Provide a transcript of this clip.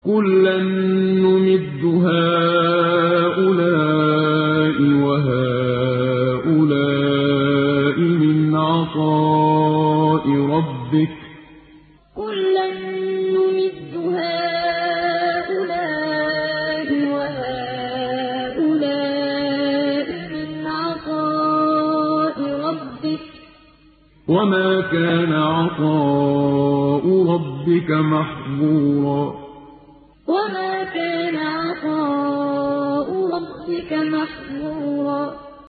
كُلًّا نُّمِدُّ هَٰؤُلَاءِ وَهَٰؤُلَاءِ مِنْ عَطَاءِ رَبِّكَ ۚ كُلًّا نُّمِدُّ هَٰؤُلَاءِ وَهَٰؤُلَاءِ مِنْ عَطَاءِ رَبِّكَ ۚ وَمَا كَانَ عَطَاءُ رَبِّكَ مَحْظُورًا وَمَا كَانَ عَطَاءُ رَبِّكَ مَحْظُورًا